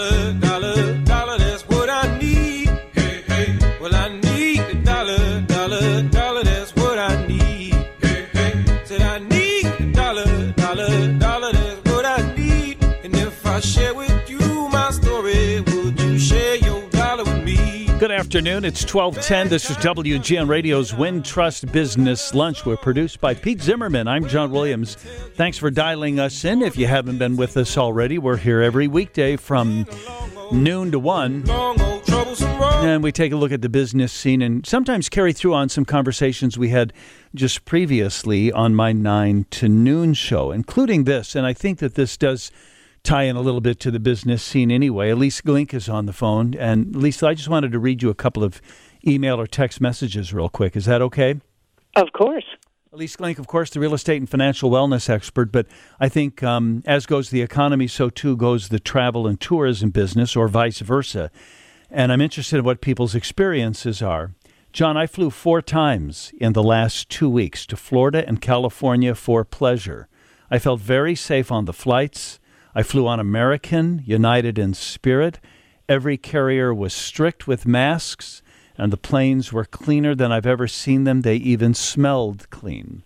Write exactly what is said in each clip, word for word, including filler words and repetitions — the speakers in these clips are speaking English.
dollar, dollar, dollar, that's what I need. Hey, hey. Well, I need a dollar, dollar, dollar, that's what I need. Hey, hey. Said I need a dollar, dollar, dollar, that's what I need. And if I share with you my story, would you share your dollar with me? Good afternoon. It's twelve ten. This is W G N Radio's Wintrust Business Lunch. We're produced by Pete Zimmerman. I'm John Williams. Thanks for dialing us in. If you haven't been with us already, we're here every weekday from noon to one. And we take a look at the business scene and sometimes carry through on some conversations we had just previously on my nine to noon show, including this. And I think that this does tie in a little bit to the business scene anyway. Elise Glink is on the phone. And Lisa, I just wanted to read you a couple of email or text messages real quick. Is that okay? Of course. Elise Glink, of course, the real estate and financial wellness expert. But I think um, as goes the economy, so too goes the travel and tourism business, or vice versa. And I'm interested in what people's experiences are. John, I flew four times in the last two weeks to Florida and California for pleasure. I felt very safe on the flights. I flew on American, United, and Spirit. Every carrier was strict with masks, and the planes were cleaner than I've ever seen them. They even smelled clean.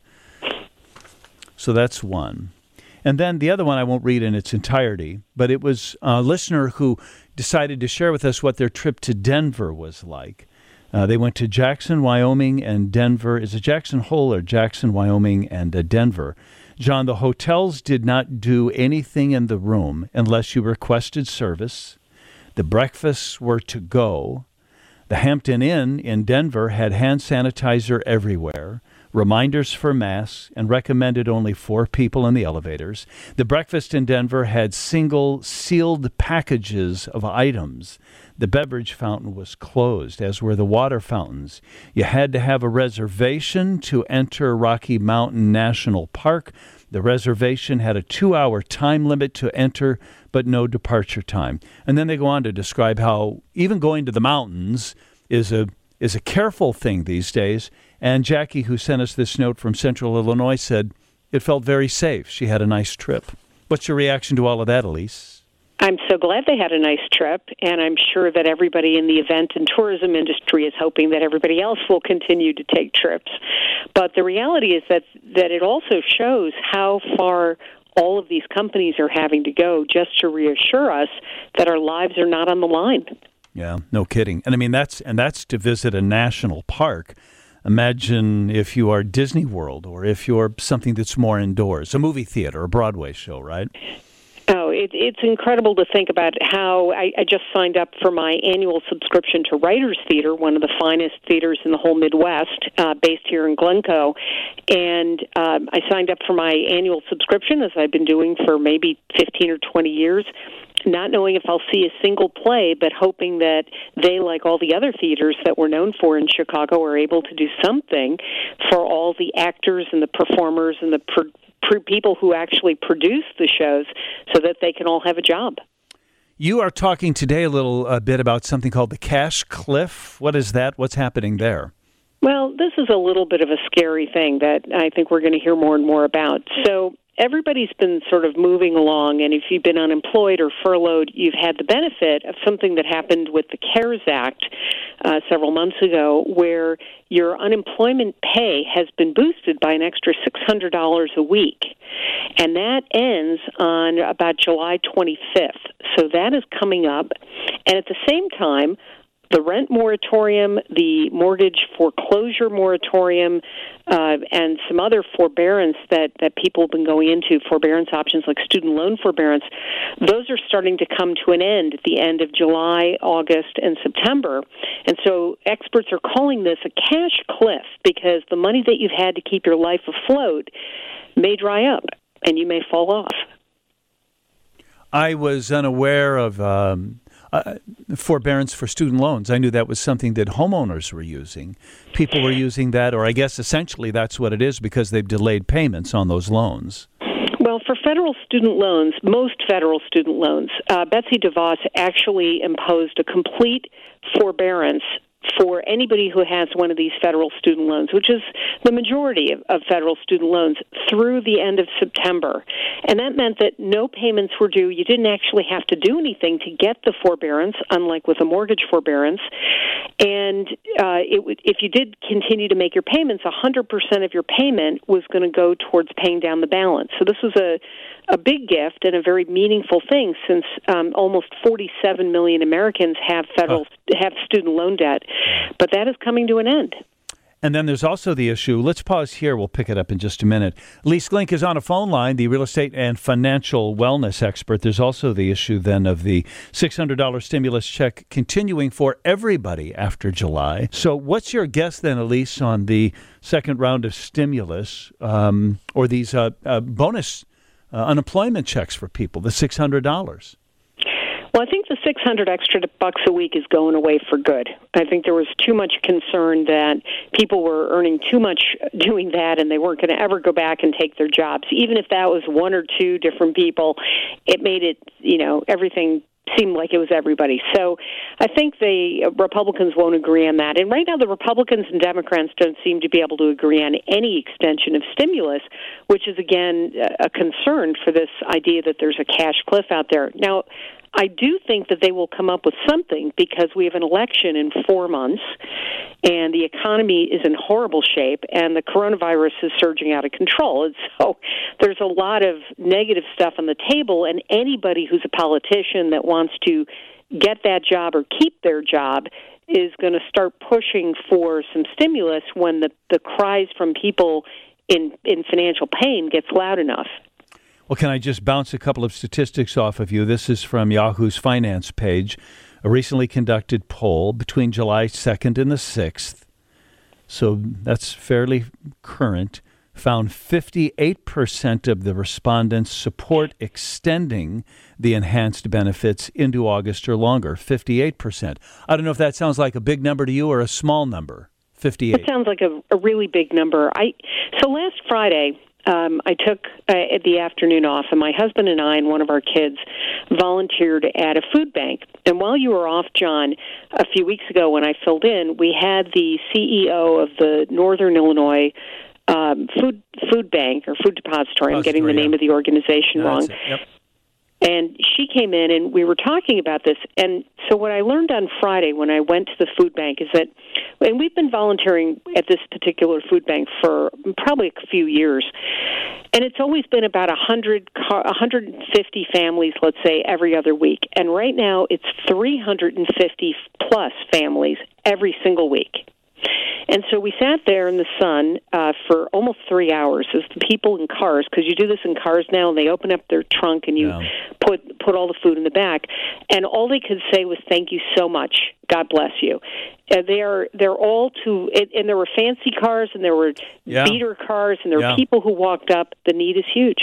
So that's one. And then the other one I won't read in its entirety, but it was a listener who decided to share with us what their trip to Denver was like. Uh, they went to Jackson, Wyoming, and Denver. Is it Jackson Hole or Jackson, Wyoming, and uh, Denver? John, the hotels did not do anything in the room unless you requested service. The breakfasts were to go. The Hampton Inn in Denver had hand sanitizer everywhere, reminders for masks, and recommended only four people in the elevators. The breakfast in Denver had single sealed packages of items. The beverage fountain was closed, as were the water fountains. You had to have a reservation to enter Rocky Mountain National Park. The reservation had a two-hour time limit to enter, but no departure time. And then they go on to describe how even going to the mountains is a is a careful thing these days. And Jackie, who sent us this note from Central Illinois, said it felt very safe. She had a nice trip. What's your reaction to all of that, Elise? I'm so glad they had a nice trip, and I'm sure that everybody in the event and tourism industry is hoping that everybody else will continue to take trips. But the reality is that, that it also shows how far all of these companies are having to go just to reassure us that our lives are not on the line. Yeah, no kidding. And I mean, that's and that's to visit a national park. Imagine if you are Disney World or if you're something that's more indoors, a movie theater, a Broadway show, right? Oh, it, it's incredible to think about how I, I just signed up for my annual subscription to Writers Theater, one of the finest theaters in the whole Midwest, uh, based here in Glencoe. And um, I signed up for my annual subscription, as I've been doing for maybe fifteen or twenty years, not knowing if I'll see a single play, but hoping that they, like all the other theaters that we're known for in Chicago, are able to do something for all the actors and the performers and the pro- pro- people who actually produce the shows so that they can all have a job. You are talking today a little a bit about something called the Cash Cliff. What is that? What's happening there? Well, this is a little bit of a scary thing that I think we're going to hear more and more about. So everybody's been sort of moving along, and if you've been unemployed or furloughed, you've had the benefit of something that happened with the CARES Act uh, several months ago, where your unemployment pay has been boosted by an extra six hundred dollars a week. And that ends on about July twenty-fifth. So that is coming up. And at the same time, the rent moratorium, the mortgage foreclosure moratorium, uh, and some other forbearance that, that people have been going into, forbearance options like student loan forbearance, those are starting to come to an end at the end of July, August, and September. And so experts are calling this a cash cliff because the money that you've had to keep your life afloat may dry up and you may fall off. I was unaware of um, uh, forbearance for student loans. I knew that was something that homeowners were using. People were using that, or I guess essentially that's what it is because they've delayed payments on those loans. Well, for federal student loans, most federal student loans, uh, Betsy DeVos actually imposed a complete forbearance for anybody who has one of these federal student loans, which is the majority of, of federal student loans, through the end of September. And that meant that no payments were due. You didn't actually have to do anything to get the forbearance, unlike with a mortgage forbearance. And uh, it would, if you did continue to make your payments, one hundred percent of your payment was going to go towards paying down the balance. So this was a, a big gift and a very meaningful thing, since um, almost forty-seven million Americans have federal oh. have student loan debt. But that is coming to an end. And then there's also the issue, let's pause here, we'll pick it up in just a minute. Lee Sklink is on a phone line, the real estate and financial wellness expert. There's also the issue then of the six hundred dollars stimulus check continuing for everybody after July. So what's your guess then, Elise, on the second round of stimulus um, or these uh, uh, bonus uh, unemployment checks for people, the six hundred dollars? Well, I think the six hundred extra bucks a week is going away for good. I think there was too much concern that people were earning too much doing that and they weren't going to ever go back and take their jobs. Even if that was one or two different people, it made it, you know, everything seemed like it was everybody. So I think the Republicans won't agree on that. And right now the Republicans and Democrats don't seem to be able to agree on any extension of stimulus, which is, again, a concern for this idea that there's a cash cliff out there. Now, I do think that they will come up with something, because we have an election in four months, and the economy is in horrible shape, and the coronavirus is surging out of control. And so there's a lot of negative stuff on the table, and anybody who's a politician that wants to get that job or keep their job is going to start pushing for some stimulus when the, the cries from people in, in financial pain gets loud enough. Well, can I just bounce a couple of statistics off of you? This is from Yahoo's finance page. A recently conducted poll between July second and the sixth, so that's fairly current, found fifty-eight percent of the respondents support extending the enhanced benefits into August or longer. fifty-eight percent. I don't know if that sounds like a big number to you or a small number. fifty-eight. It sounds like a, a really big number. I So last Friday, Um, I took uh, the afternoon off, and my husband and I and one of our kids volunteered at a food bank. And while you were off, John, a few weeks ago when I filled in, we had the C E O of the Northern Illinois um, Food Food Bank or Food Depository. I'm getting the name of the organization no, wrong. Yep. And she came in, and we were talking about this. And so what I learned on Friday when I went to the food bank is that, and we've been volunteering at this particular food bank for probably a few years, and it's always been about one hundred, one hundred fifty families, let's say, every other week. And right now it's three hundred fifty plus families every single week. And so we sat there in the sun uh, for almost three hours as the people in cars, because you do this in cars now, and they open up their trunk and you yeah. put put all the food in the back, and all they could say was, "Thank you so much. God bless you." Uh, they are they're all too, and, and there were fancy cars, and there were yeah. beater cars, and there yeah. were people who walked up. The need is huge.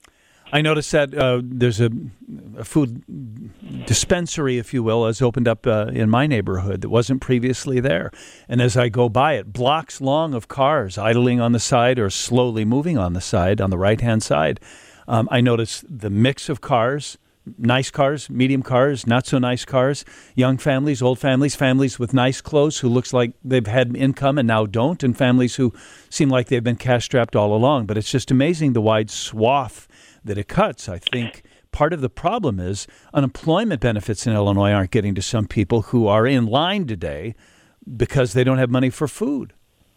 I noticed that uh, there's a, a food dispensary, if you will, has opened up uh, in my neighborhood that wasn't previously there. And as I go by it, blocks long of cars idling on the side or slowly moving on the side, on the right-hand side. Um, I noticed the mix of cars, nice cars, medium cars, not so nice cars, young families, old families, families with nice clothes who looks like they've had income and now don't, and families who seem like they've been cash-strapped all along. But it's just amazing the wide swath that it cuts. I think part of the problem is unemployment benefits in Illinois aren't getting to some people who are in line today because they don't have money for food.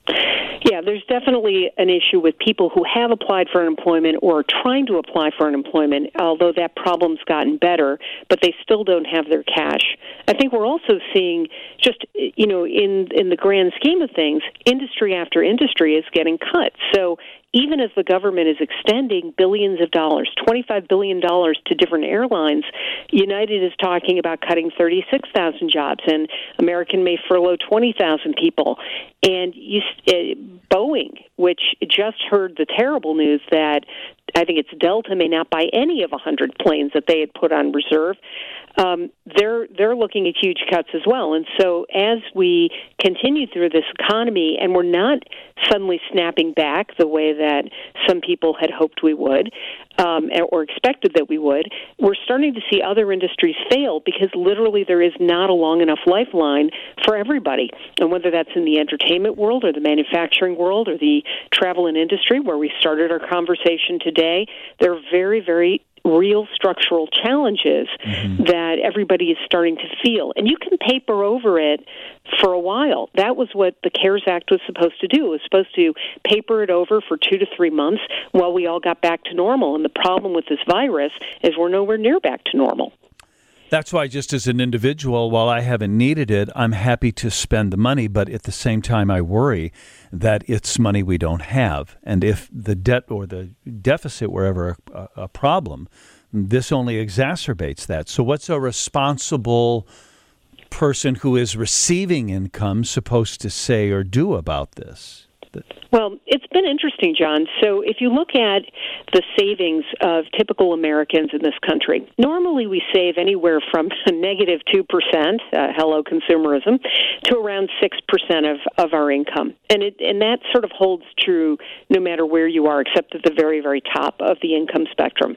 Yeah, there's definitely an issue with people who have applied for unemployment or are trying to apply for unemployment, although that problem's gotten better, but they still don't have their cash. I think we're also seeing just, you know, in, in the grand scheme of things, industry after industry is getting cut. So even as the government is extending billions of dollars, twenty-five billion dollars to different airlines, United is talking about cutting thirty-six thousand jobs, and American may furlough twenty thousand people. And you, uh, Boeing, which just heard the terrible news that I think it's Delta may not buy any of one hundred planes that they had put on reserve. Um, they're they're looking at huge cuts as well. And so as we continue through this economy, and we're not suddenly snapping back the way that some people had hoped we would, um, or expected that we would, we're starting to see other industries fail because literally there is not a long enough lifeline for everybody. And whether that's in the entertainment world or the manufacturing world or the travel and industry, where we started our conversation today, there are very, very real structural challenges mm-hmm. that everybody is starting to feel. And you can paper over it for a while. That was what the CARES Act was supposed to do. It was supposed to paper it over for two to three months while we all got back to normal. And the problem with this virus is we're nowhere near back to normal. That's why, just as an individual, while I haven't needed it, I'm happy to spend the money, but at the same time I worry that it's money we don't have. And if the debt or the deficit were ever a, a problem, this only exacerbates that. So what's a responsible person who is receiving income supposed to say or do about this? Well, it's been interesting, John. So if you look at the savings of typical Americans in this country, normally we save anywhere from a negative two percent, uh, hello consumerism, to around six percent of, of our income. And it, and that sort of holds true no matter where you are, except at the very, very top of the income spectrum.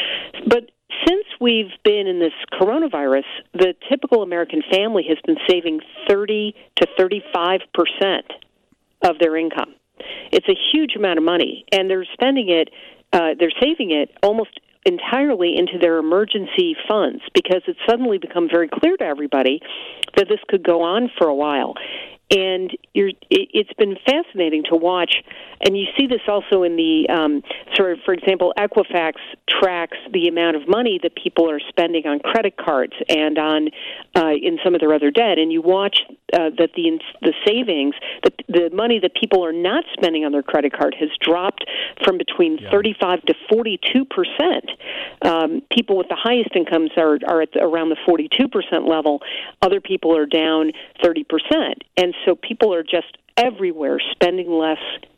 But since we've been in this coronavirus, the typical American family has been saving thirty to thirty-five percent of their income. It's a huge amount of money, and they're spending it, uh, they're saving it almost entirely into their emergency funds because it's suddenly become very clear to everybody that this could go on for a while. And you're, it's been fascinating to watch, and you see this also in the um, sort of, for example, Equifax tracks the amount of money that people are spending on credit cards and on uh, in some of their other debt, and you watch uh, that the the savings, the, the money that people are not spending on their credit card has dropped from between yeah. thirty-five to forty-two percent. Um, people with the highest incomes are are at the, around the forty-two percent level. Other people are down thirty percent, and so people are just everywhere spending less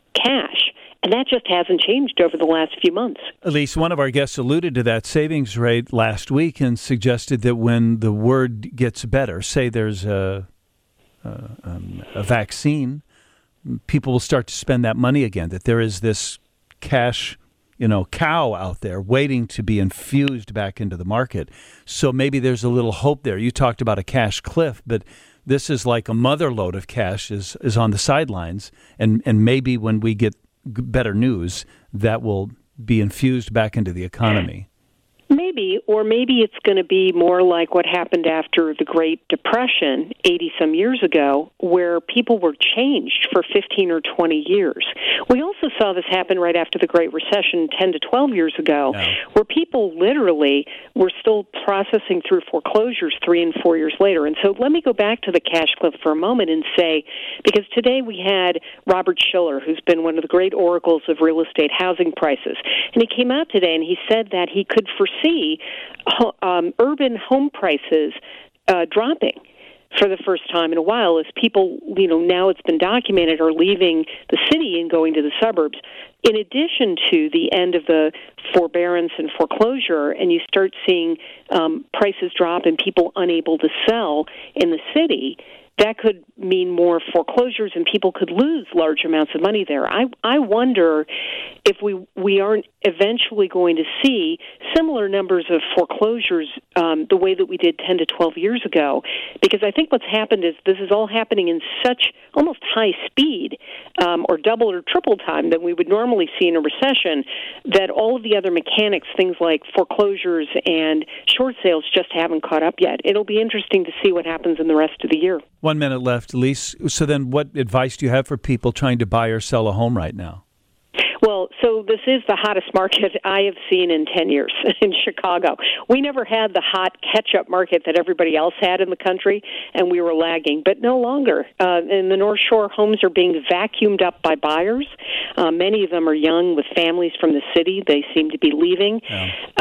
cash. And that just hasn't changed over the last few months. At least one of our guests alluded to that savings rate last week and suggested that when the word gets better, say there's a, a, um, a vaccine, people will start to spend that money again, that there is this cash, you know, cow out there waiting to be infused back into the market. So maybe there's a little hope there. You talked about a cash cliff, but this is like a mother load of cash is, is on the sidelines, and, and maybe when we get better news, that will be infused back into the economy. Maybe, or maybe it's going to be more like what happened after the Great Depression eighty-some years ago, where people were changed for fifteen or twenty years. We also saw this happen right after the Great Recession ten to twelve years ago, yeah. where people literally were still processing through foreclosures three and four years later. And so let me go back to the cash cliff for a moment and say, because today we had Robert Shiller, who's been one of the great oracles of real estate housing prices, and he came out today and he said that he could foresee see um, urban home prices uh, dropping for the first time in a while as people, you know, now it's been documented, are leaving the city and going to the suburbs. In addition to the end of the forbearance and foreclosure, and you start seeing um, prices drop and people unable to sell in the city, that could mean more foreclosures and people could lose large amounts of money there. I I wonder if we we aren't eventually going to see similar numbers of foreclosures um, the way that we did ten to twelve years ago, because I think what's happened is this is all happening in such almost high speed um, or double or triple time than we would normally see in a recession, that all of the other mechanics, things like foreclosures and short sales, just haven't caught up yet. It'll be interesting to see what happens in the rest of the year. One minute left, Elise. So then what advice do you have for people trying to buy or sell a home right now? Well, so this is the hottest market I have seen in ten years in Chicago. We never had the hot catch-up market that everybody else had in the country, and we were lagging, but no longer. Uh, in the North Shore, homes are being vacuumed up by buyers. Uh, many of them are young with families from the city. They seem to be leaving. Yeah. Um,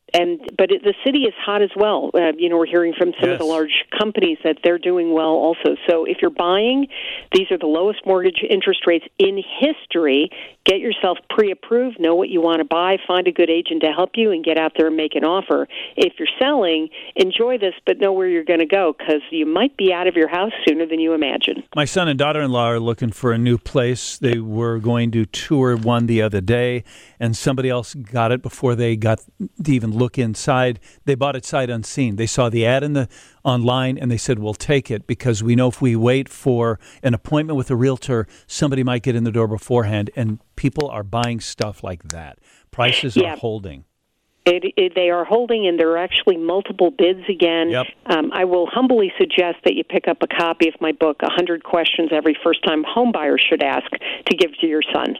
and but it, the city is hot as well. Uh, you know, we're hearing from some yes. of the large companies that they're doing well also. So if you're buying, these are the lowest mortgage interest rates in history. Get yourself pre-approved, know what you want to buy, find a good agent to help you, and get out there and make an offer. If you're selling, enjoy this, but know where you're going to go, because you might be out of your house sooner than you imagine. My son and daughter-in-law are looking for a new place. They were going to tour one the other day, and somebody else got it before they got to even look inside. They bought it sight unseen. They saw the ad in the online, and they said, we'll take it because we know if we wait for an appointment with a realtor, somebody might get in the door beforehand, and people are buying stuff like that. Prices yeah. are holding. It, it, they are holding, and there are actually multiple bids again. Yep. Um, I will humbly suggest that you pick up a copy of my book, one hundred Questions Every First-Time Homebuyer Should Ask, to give to your son.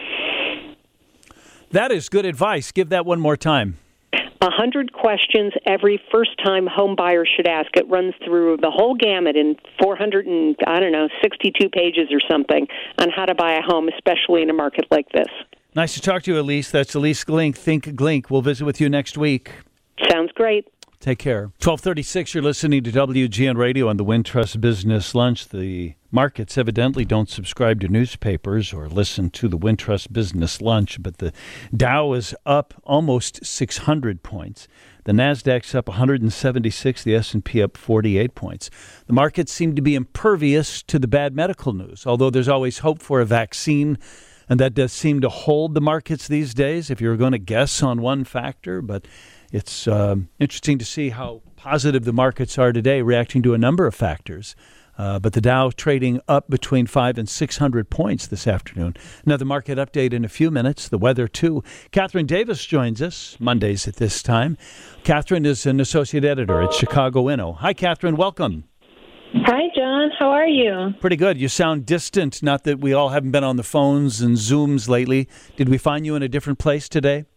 That is good advice. Give that one more time. one hundred Questions Every First-Time Homebuyer Should Ask. It runs through the whole gamut in four hundred and, I don't know, sixty-two pages or something on how to buy a home, especially in a market like this. Nice to talk to you, Elise. That's Elise Glink, Think Glink. We'll visit with you next week. Sounds great. Take care. twelve thirty-six, you're listening to W G N Radio on the Wintrust Business Lunch. The markets evidently don't subscribe to newspapers or listen to the Wintrust Business Lunch, but the Dow is up almost six hundred points. The Nasdaq's up one hundred seventy-six, the S and P up forty-eight points. The markets seem to be impervious to the bad medical news, although there's always hope for a vaccine, and that does seem to hold the markets these days, if you're going to guess on one factor. But it's uh, interesting to see how positive the markets are today, reacting to a number of factors. Uh, but the Dow trading up between five and six hundred points this afternoon. Another market update in a few minutes. The weather too. Catherine Davis joins us Mondays at this time. Catherine is an associate editor at Chicago Inno. Hi, Catherine. Welcome. Hi, John. How are you? Pretty good. You sound distant. Not that we all haven't been on the phones and Zooms lately. Did we find you in a different place today?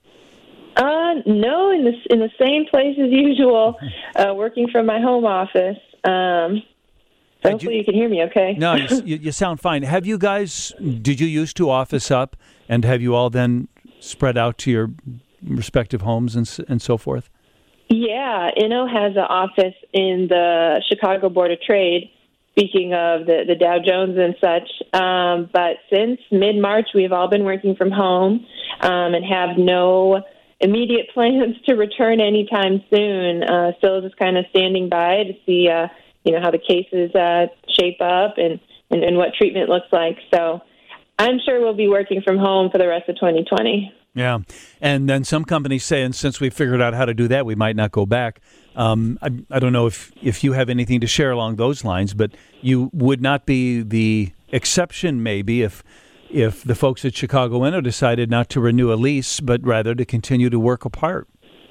Uh, no, in the in the same place as usual, uh, working from my home office. Um, so hopefully you, you can hear me okay. No, you, you sound fine. Have you guys, did you used to office up, and have you all then spread out to your respective homes and and so forth? Yeah, Inno has an office in the Chicago Board of Trade, speaking of the, the Dow Jones and such. Um, but since mid-March, we've all been working from home um, and have no immediate plans to return anytime soon. Uh, still just kind of standing by to see, uh, you know, how the cases uh, shape up and, and, and what treatment looks like. So I'm sure we'll be working from home for the rest of twenty twenty. Yeah, and then some companies say, and since we figured out how to do that, we might not go back. Um, I, I don't know if, if you have anything to share along those lines, but you would not be the exception maybe if if the folks at Chicago Inno decided not to renew a lease, but rather to continue to work apart.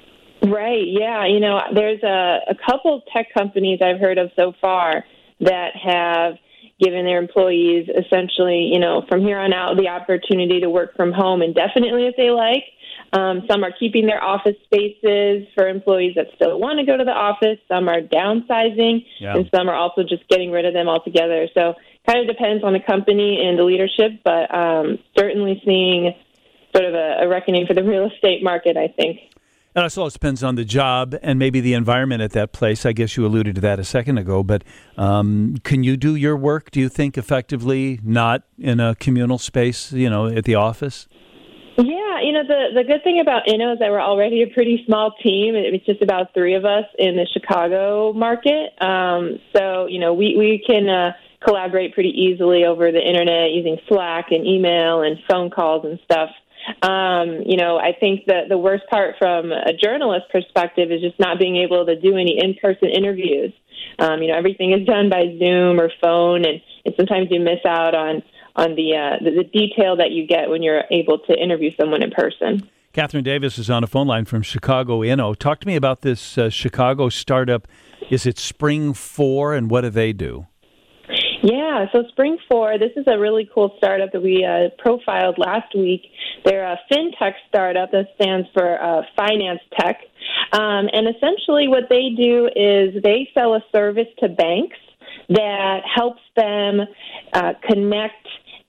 Right, yeah. You know, there's a, a couple tech companies I've heard of so far that have given their employees essentially, you know, from here on out, the opportunity to work from home indefinitely if they like. Um, some are keeping their office spaces for employees that still want to go to the office. Some are downsizing, yeah. and some are also just getting rid of them altogether. So kind of depends on the company and the leadership, but um, certainly seeing sort of a, a reckoning for the real estate market, I think. And it also depends on the job and maybe the environment at that place. I guess you alluded to that a second ago, but um, can you do your work, do you think, effectively, not in a communal space, you know, at the office? Yeah, you know, the, the good thing about Inno is that we're already a pretty small team. It's just about three of us in the Chicago market. Um, so, you know, we, we can uh, collaborate pretty easily over the internet using Slack and email and phone calls and stuff. Um, you know, I think that the worst part from a journalist perspective is just not being able to do any in-person interviews. Um, you know, everything is done by Zoom or phone, and, and sometimes you miss out on on the, uh, the the detail that you get when you're able to interview someone in person. Catherine Davis is on a phone line from Chicago Inno. Talk to me about this uh, Chicago startup. Is it Spring four, and what do they do? Yeah, so Spring four, this is a really cool startup that we uh, profiled last week. They're a fintech startup that stands for uh, finance tech. Um, and essentially what they do is they sell a service to banks that helps them uh, connect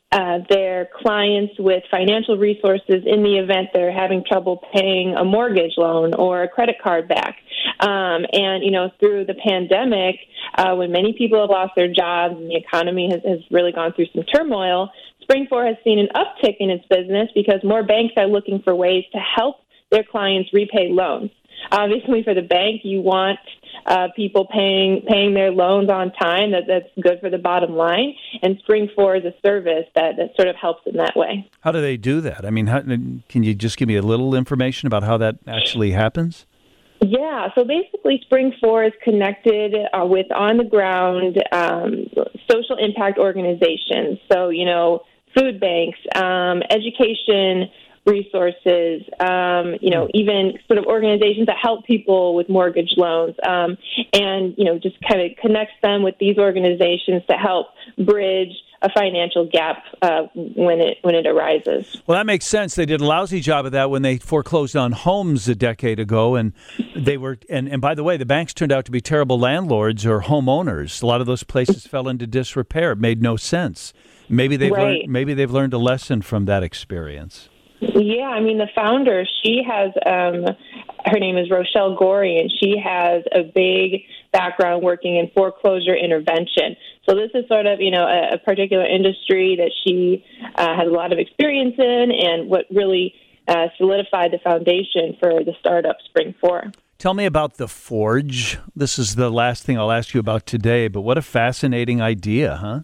uh, their clients with financial resources in the event they're having trouble paying a mortgage loan or a credit card back. Um, and, you know, through the pandemic, uh, when many people have lost their jobs and the economy has, has really gone through some turmoil, Spring four has seen an uptick in its business because more banks are looking for ways to help their clients repay loans. Obviously, for the bank, you want uh, people paying paying their loans on time. That that's good for the bottom line. And Spring four is a service that, that sort of helps in that way. How do they do that? I mean, how, can you just give me a little information about how that actually happens? Yeah, so basically Spring four is connected uh, with on-the-ground um, social impact organizations. So, you know, food banks, um, education resources, um, you know, even sort of organizations that help people with mortgage loans, um, and, you know, just kind of connects them with these organizations to help bridge a financial gap uh, when it when it arises. Well, that makes sense. They did a lousy job of that when they foreclosed on homes a decade ago, and they were. And, and by the way, the banks turned out to be terrible landlords or homeowners. A lot of those places fell into disrepair. It made no sense. Maybe they've right. learned. Maybe they've learned a lesson from that experience. Yeah, I mean, the founder, she has, um, her name is Rochelle Gorey, and she has a big background working in foreclosure intervention. So this is sort of, you know, a, a particular industry that she uh, has a lot of experience in, and what really uh, solidified the foundation for the startup Spring four. Tell me about the Forge. This is the last thing I'll ask you about today, but what a fascinating idea, huh?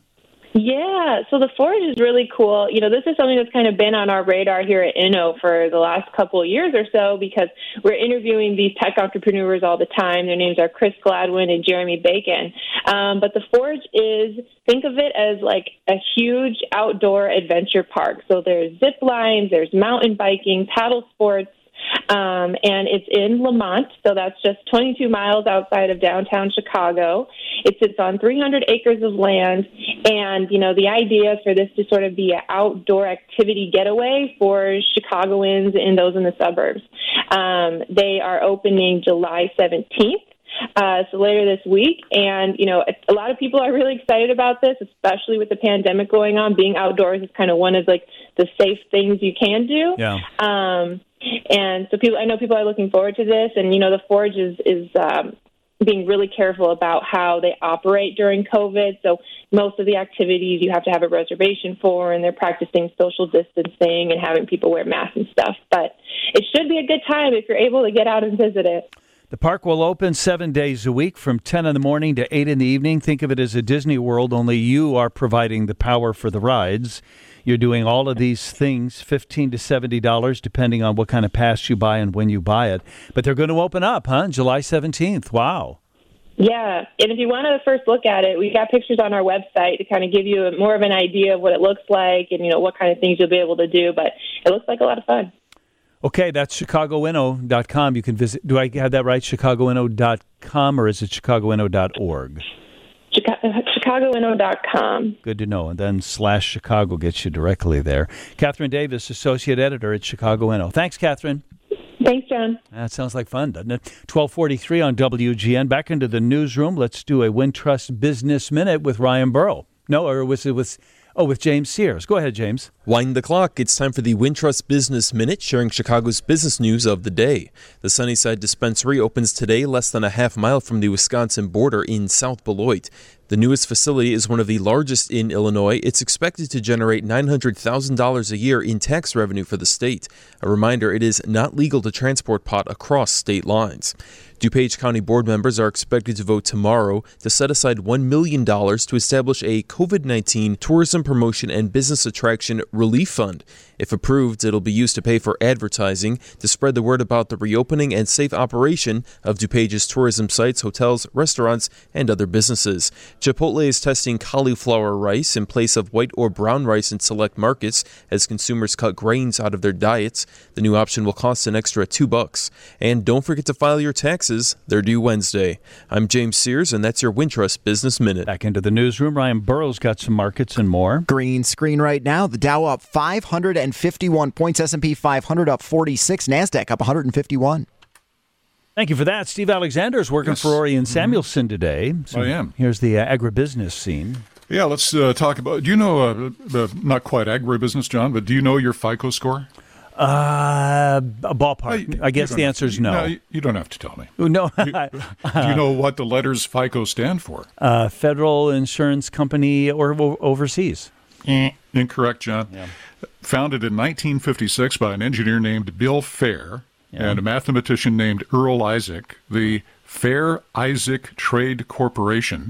Yeah, so the Forge is really cool. You know, this is something that's kind of been on our radar here at Inno for the last couple of years or so because we're interviewing these tech entrepreneurs all the time. Their names are Chris Gladwin and Jeremy Bacon. Um, but the Forge is, think of it as like a huge outdoor adventure park. So there's zip lines, there's mountain biking, paddle sports, Um, and it's in Lamont, so that's just twenty-two miles outside of downtown Chicago. It sits on three hundred acres of land, and, you know, the idea is for this to sort of be an outdoor activity getaway for Chicagoans and those in the suburbs. Um, they are opening July seventeenth. Uh, so later this week, and, you know, a, a lot of people are really excited about this, especially with the pandemic going on. Being outdoors is kind of one of, like, the safe things you can do. Yeah. Um, and so people, I know people are looking forward to this, and, you know, the Forge is, is um, being really careful about how they operate during COVID. So most of the activities you have to have a reservation for, and they're practicing social distancing and having people wear masks and stuff. But it should be a good time if you're able to get out and visit it. The park will open seven days a week from ten in the morning to eight in the evening. Think of it as a Disney World, only you are providing the power for the rides. You're doing all of these things, fifteen to seventy dollars, depending on what kind of pass you buy and when you buy it. But they're going to open up, huh? July seventeenth. Wow. Yeah, and if you want to first look at it, we got pictures on our website to kind of give you a, more of an idea of what it looks like and, you know, what kind of things you'll be able to do. But it looks like a lot of fun. Okay, that's chicago inno dot com. You can visit. Do I have that right? chicago inno dot com, or is it chicago inno dot org? chicago inno dot com. Good to know. And then slash Chicago gets you directly there. Catherine Davis, Associate Editor at Chicago Inno. Thanks, Catherine. Thanks, John. That sounds like fun, doesn't it? twelve forty-three on W G N. Back into the newsroom. Let's do a Wintrust Business Minute with Ryan Burrow. No, or was it with... Oh, with James Sears. Go ahead, James. Wind the clock. It's time for the Wintrust Business Minute, sharing Chicago's business news of the day. The Sunnyside Dispensary opens today, less than a half mile from the Wisconsin border in South Beloit. The newest facility is one of the largest in Illinois. It's expected to generate nine hundred thousand dollars a year in tax revenue for the state. A reminder, it is not legal to transport pot across state lines. DuPage County board members are expected to vote tomorrow to set aside one million dollars to establish a COVID nineteen tourism promotion and business attraction relief fund. If approved, it'll be used to pay for advertising to spread the word about the reopening and safe operation of DuPage's tourism sites, hotels, restaurants, and other businesses. Chipotle is testing cauliflower rice in place of white or brown rice in select markets as consumers cut grains out of their diets. The new option will cost an extra two bucks. And don't forget to file your taxes. They're due Wednesday. I'm James Sears, and that's your Wintrust Business Minute. Back into the newsroom. Ryan Burrow's got some markets and more. Green screen right now. The Dow up five hundred fifty-one points. S and P five hundred up forty-six. NASDAQ up one hundred fifty-one. Thank you for that. Steve Alexander is working yes. for Ori and Samuelson today. So I am. Here's the uh, agribusiness scene. Yeah, let's uh, talk about, do you know, uh, uh, not quite agribusiness, John, but do you know your FICO score? Uh, a ballpark. I, I guess the have, answer is no. no. You, you don't have to tell me. No. do, do you know what the letters FICO stand for? Uh, Federal Insurance Company or o- overseas. Eh. Incorrect, John. Yeah. Founded in nineteen fifty-six by an engineer named Bill Fair yeah. and a mathematician named Earl Isaac, the Fair Isaac Trade Corporation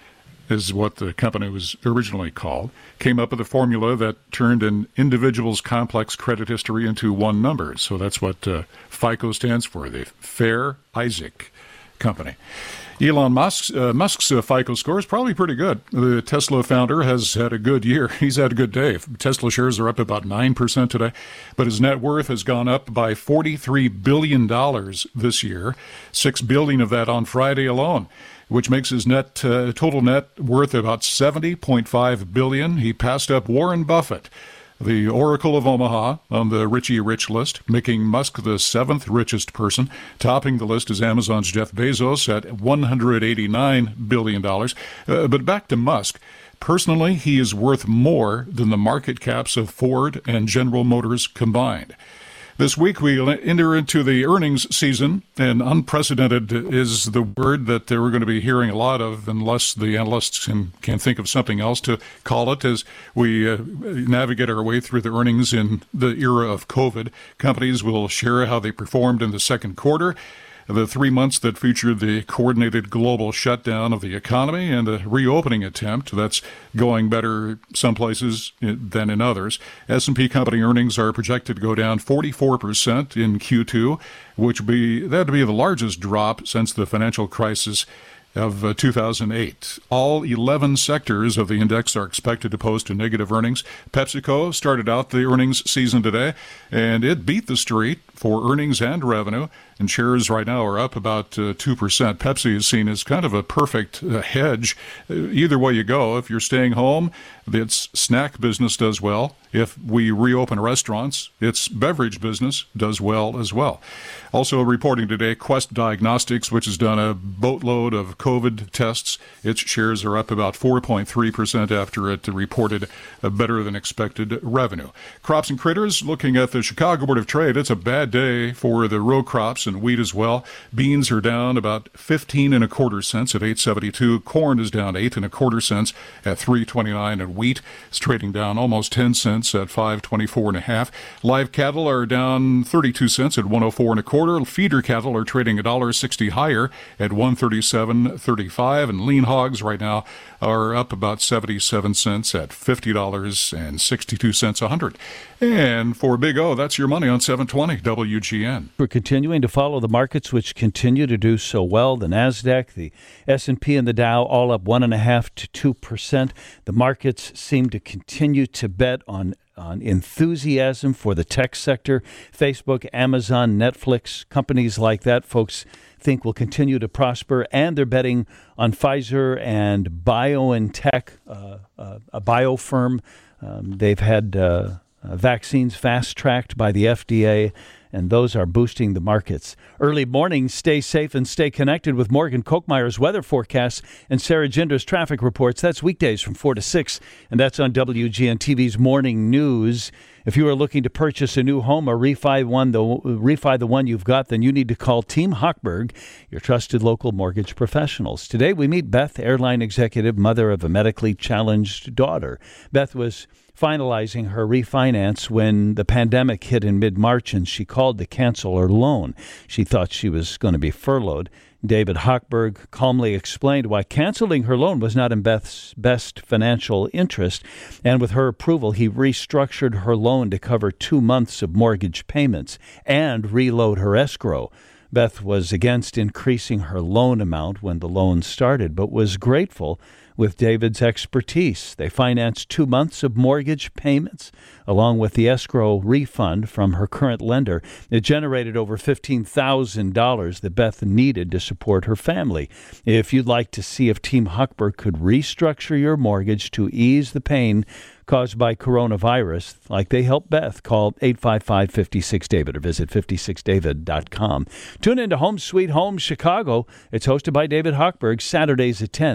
is what the company was originally called, came up with a formula that turned an individual's complex credit history into one number. So that's what uh, FICO stands for, the Fair Isaac Company. Elon Musk's, uh, Musk's uh, FICO score is probably pretty good. The Tesla founder has had a good year. He's had a good day. Tesla shares are up about nine percent today, but his net worth has gone up by forty-three billion dollars this year, six billion dollars of that on Friday alone, which makes his net uh, total net worth about seventy point five billion dollars. He passed up Warren Buffett, the Oracle of Omaha, on the Richie Rich list, making Musk the seventh richest person. Topping the list is Amazon's Jeff Bezos at one hundred eighty-nine billion dollars. Uh, but back to Musk. Personally, he is worth more than the market caps of Ford and General Motors combined. This week, we enter into the earnings season, and unprecedented is the word that we're going to be hearing a lot of, unless the analysts can, can think of something else to call it, as we uh, navigate our way through the earnings in the era of COVID. Companies will share how they performed in the second quarter, the three months that featured the coordinated global shutdown of the economy and a reopening attempt that's going better some places than in others. S and P company earnings are projected to go down forty-four percent in Q two, which would be that would be the largest drop since the financial crisis of uh, two thousand eight. All eleven sectors of the index are expected to post a negative earnings. PepsiCo started out the earnings season today, and it beat the street for earnings and revenue, and shares right now are up about uh, two percent. Pepsi is seen as kind of a perfect uh, hedge. Uh, either way you go, if you're staying home, its snack business does well. If we reopen restaurants, its beverage business does well as well. Also reporting today, Quest Diagnostics, which has done a boatload of COVID tests. Its shares are up about four point three percent after it reported a better than expected revenue. Crops and Critters, looking at the Chicago Board of Trade, it's a bad day for the row crops and wheat as well. Beans are down about fifteen and a quarter cents at eight seventy-two. Corn is down eight and a quarter cents at three twenty-nine, and wheat is trading down almost ten cents at five twenty-four and a half. Live cattle are down thirty-two cents at one oh four and a quarter. Feeder cattle are trading a dollar sixty higher at one thirty-seven thirty-five, and lean hogs right now are up about seventy-seven cents at fifty dollars and sixty-two cents a hundred. And for Big O, that's your money on seven twenty W G N. We're continuing to follow the markets, which continue to do so well. The NASDAQ, the S and P, and the Dow all up one point five to two percent. The markets seem to continue to bet on on enthusiasm for the tech sector. Facebook, Amazon, Netflix, companies like that, folks think will continue to prosper, and they're betting on Pfizer and BioNTech, uh, uh, a bio firm. Um, they've had uh, uh, vaccines fast-tracked by the F D A, and those are boosting the markets. Early morning, stay safe and stay connected with Morgan Kochmeyer's weather forecasts and Sarah Ginder's traffic reports. That's weekdays from four to six, and that's on W G N T V's Morning News. If you are looking to purchase a new home or refi one, the refi the one you've got, then you need to call Team Hochberg, your trusted local mortgage professionals. Today we meet Beth, airline executive, mother of a medically challenged daughter. Beth was finalizing her refinance when the pandemic hit in mid-March, and she called to cancel her loan. She thought she was going to be furloughed. David Hochberg calmly explained why canceling her loan was not in Beth's best financial interest, and with her approval, he restructured her loan to cover two months of mortgage payments and reload her escrow. Beth was against increasing her loan amount when the loan started, but was grateful with David's expertise. They financed two months of mortgage payments along with the escrow refund from her current lender. It generated over fifteen thousand dollars that Beth needed to support her family. If you'd like to see if Team Hochberg could restructure your mortgage to ease the pain caused by coronavirus, like they helped Beth, call eight five five, five six, David or visit five six david dot com. Tune in to Home Sweet Home Chicago. It's hosted by David Hochberg, Saturdays at ten.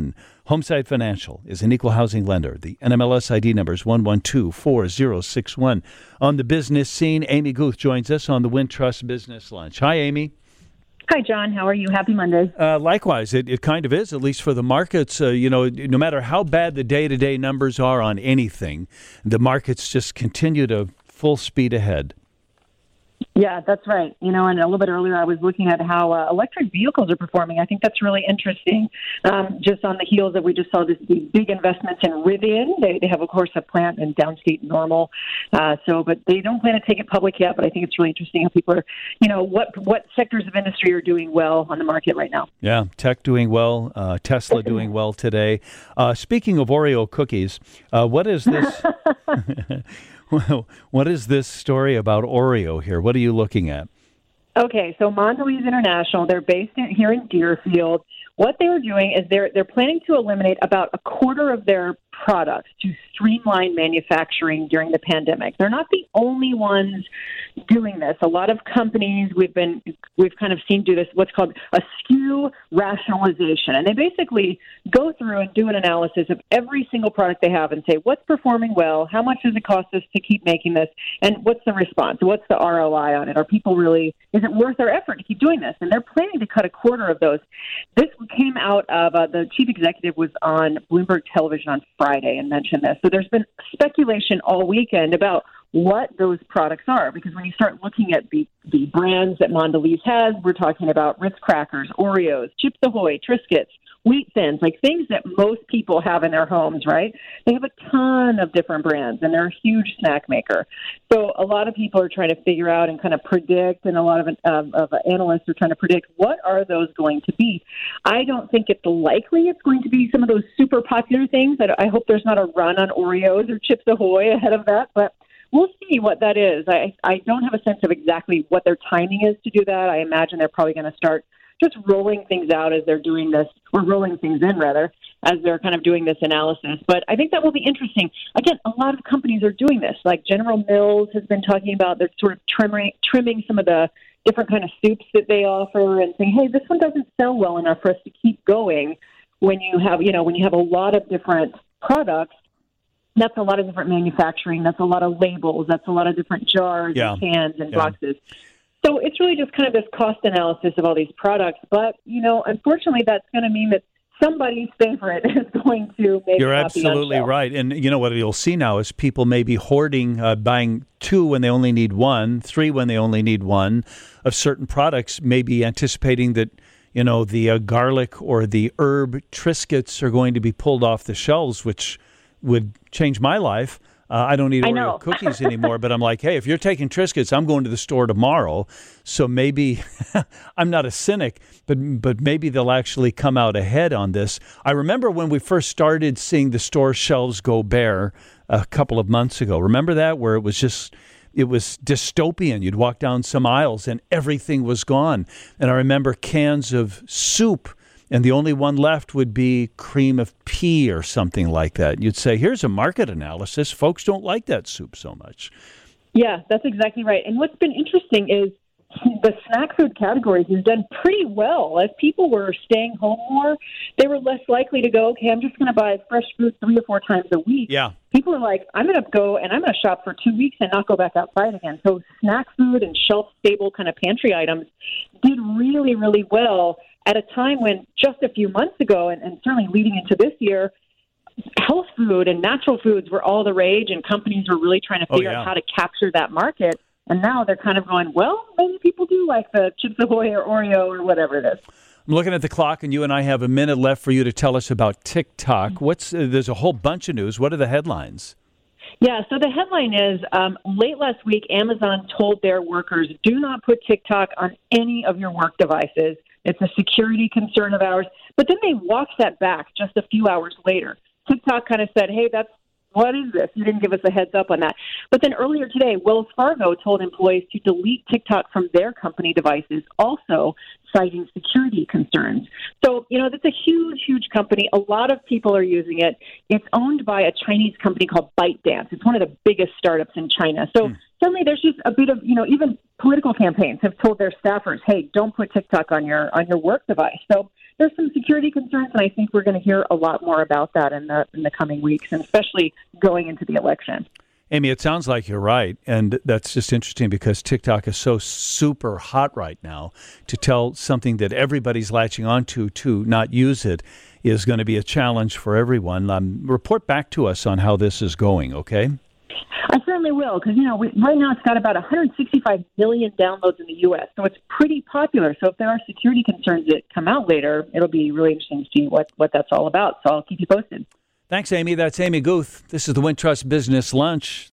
Homeside Financial is an equal housing lender. The N M L S I D number is one one two four zero six one. On the business scene, Amy Guth joins us on the Wintrust Business Lunch. Hi, Amy. Hi, John. How are you? Happy Monday. Uh, likewise, it, it kind of is, at least for the markets. Uh, you know, no matter how bad the day-to-day numbers are on anything, the markets just continue to full speed ahead. Yeah, that's right. You know, and a little bit earlier I was looking at how uh, electric vehicles are performing. I think that's really interesting. Um, just on the heels that we just saw this, these big investments in Rivian. They, they have, of course, a plant in downstate Normal. Uh, so, but they don't plan to take it public yet. But I think it's really interesting how people are, you know, what what sectors of industry are doing well on the market right now. Yeah, tech doing well, uh, Tesla doing well today. Uh, speaking of Oreo cookies, uh, what is this? Well, what is this story about Oreo here? What are you looking at? Okay, so Mondelez International, they're based in, here in Deerfield. What they were doing is they're they're planning to eliminate about a quarter of their products to streamline manufacturing during the pandemic. They're not the only ones doing this. A lot of companies we've been we've kind of seen do this, what's called a S K U rationalization. And they basically go through and do an analysis of every single product they have and say, what's performing well? How much does it cost us to keep making this? And what's the response? What's the R O I on it? Are people really, is it worth their effort to keep doing this? And they're planning to cut a quarter of those. This came out of, uh, the chief executive was on Bloomberg Television on Friday and mentioned this. So there's been speculation all weekend about what those products are, because when you start looking at the, the brands that Mondelez has, we're talking about Ritz crackers, Oreos, Chips Ahoy, Triscuits, Wheat Thins, like things that most people have in their homes, right? They have a ton of different brands, and they're a huge snack maker. So a lot of people are trying to figure out and kind of predict, and a lot of, of, of analysts are trying to predict, what are those going to be? I don't think it's likely it's going to be some of those super popular things. I, I hope there's not a run on Oreos or Chips Ahoy ahead of that, but we'll see what that is. I, I don't have a sense of exactly what their timing is to do that. I imagine they're probably going to start just rolling things out as they're doing this, or rolling things in, rather, as they're kind of doing this analysis. But I think that will be interesting. Again, a lot of companies are doing this. Like General Mills has been talking about, they're sort of trimming, trimming some of the different kind of soups that they offer and saying, hey, this one doesn't sell well enough for us to keep going when you have, you know, when you have a lot of different products. That's a lot of different manufacturing. That's a lot of labels. That's a lot of different jars yeah. and cans and yeah. boxes. So it's really just kind of this cost analysis of all these products. But, you know, unfortunately, that's going to mean that somebody's favorite is going to make You're it absolutely right. And you know what you'll see now is people may be hoarding, uh, buying two when they only need one, three when they only need one of certain products, maybe anticipating that, you know, the uh, garlic or the herb Triscuits are going to be pulled off the shelves, which would change my life. Uh, I don't eat Oreo cookies anymore, but I'm like, hey, if you're taking Triscuits, I'm going to the store tomorrow. So maybe I'm not a cynic, but but maybe they'll actually come out ahead on this. I remember when we first started seeing the store shelves go bare a couple of months ago. Remember that, where it was just, it was dystopian. You'd walk down some aisles and everything was gone. And I remember cans of soup, and the only one left would be cream of pea or something like that. You'd say, here's a market analysis. Folks don't like that soup so much. Yeah, that's exactly right. And what's been interesting is the snack food categories has done pretty well. As people were staying home more, they were less likely to go, okay, I'm just going to buy fresh food three or four times a week. Yeah. People are like, I'm going to go and I'm going to shop for two weeks and not go back outside again. So snack food and shelf-stable kind of pantry items did really, really well at a time when just a few months ago, and, and certainly leading into this year, health food and natural foods were all the rage, and companies were really trying to figure oh, yeah. out how to capture that market. And now they're kind of going, well, maybe people do like the Chips Ahoy or Oreo or whatever it is. I'm looking at the clock, and you and I have a minute left for you to tell us about TikTok. What's uh, there's a whole bunch of news. What are the headlines? Yeah, so the headline is, um, late last week, Amazon told their workers, do not put TikTok on any of your work devices. It's a security concern of ours. But then they walked that back just a few hours later. TikTok kind of said, hey, that's what is this? You didn't give us a heads up on that. But then earlier today, Wells Fargo told employees to delete TikTok from their company devices, also citing security concerns. So, you know, that's a huge, huge company. A lot of people are using it. It's owned by a Chinese company called ByteDance. It's one of the biggest startups in China. So mm. suddenly there's just a bit of, you know, even political campaigns have told their staffers, hey, don't put TikTok on your on your work device. So there's some security concerns, and I think we're going to hear a lot more about that in the in the coming weeks, and especially going into the election. Amy, it sounds like you're right, and that's just interesting because TikTok is so super hot right now. To tell something that everybody's latching onto to not use it is going to be a challenge for everyone. Um, report back to us on how this is going, okay? I certainly will, because, you know, we, right now it's got about one hundred sixty-five million downloads in the U S, so it's pretty popular. So if there are security concerns that come out later, it'll be really interesting to see what, what that's all about. So I'll keep you posted. Thanks, Amy. That's Amy Guth. This is the Wintrust Business Lunch.